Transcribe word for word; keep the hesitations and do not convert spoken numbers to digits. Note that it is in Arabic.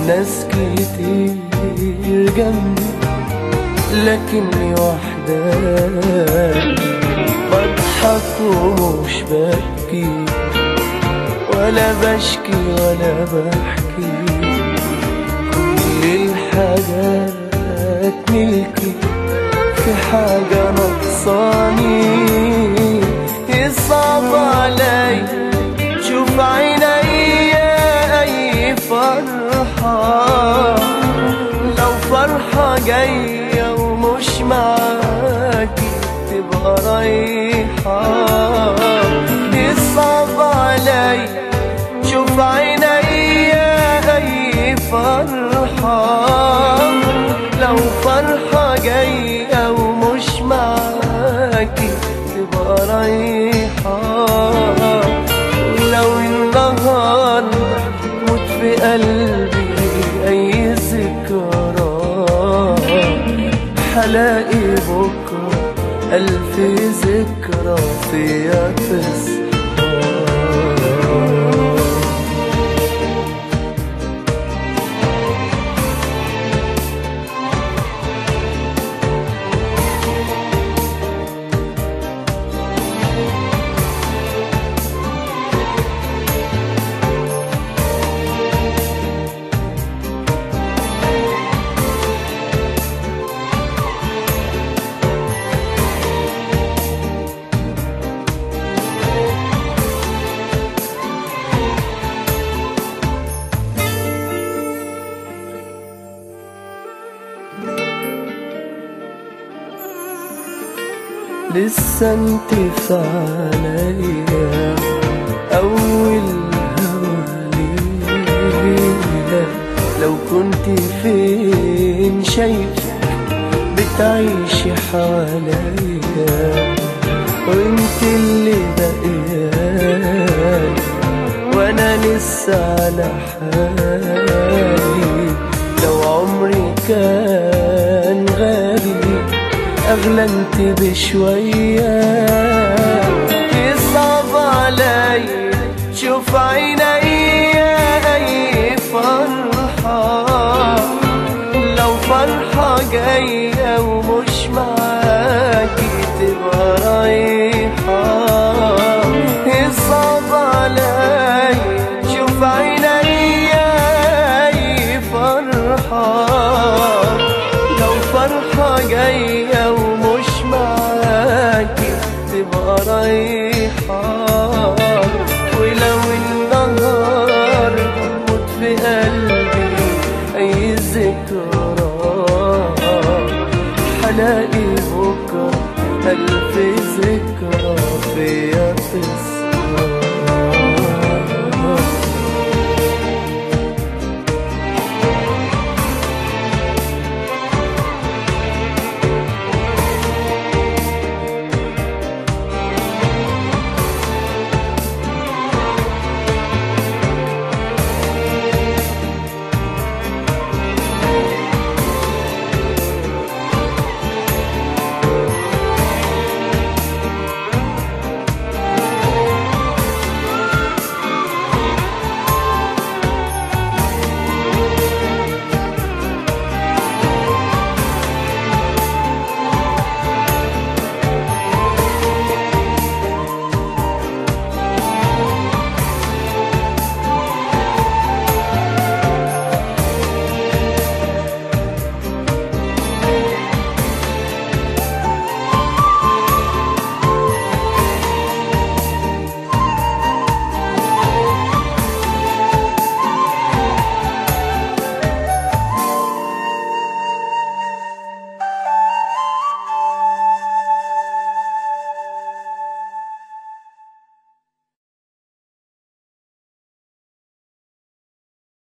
ناس كتير جنبي لكني وحداني، بضحك ومش ببكي ولا بشكي ولا بحكي، كل الحاجات ملكي، في حاجة نقصاني يصعب علي شوف عينيا أي فرحة، لو فرحة جاية ومش معاكي تبقى رايحة، يصعب علي شوف عينيا أي فرحة، لو فرحة جاية ومش معاكي تبقى رايحة، ولو النهار موت في قلبي أي ذكرى، حلاقي بكرة ألف ذكرى فيا تصحى. لسه انت في عليا اول هوالينا، لو كنت فين شايفك بتعيشي حواليا، وانت اللي بقيالي وانا لسه على حالي، لو عمري كان غالي أغلى انت بشوية، يصعب علي شوف عينيا أي فرحة، لو فرحة جاية ومش معاكي تبقى رايحة، يصعب علي شوف عينيا أي فرحة، لو فرحة جاية ومش معاكي تبقى رايحة.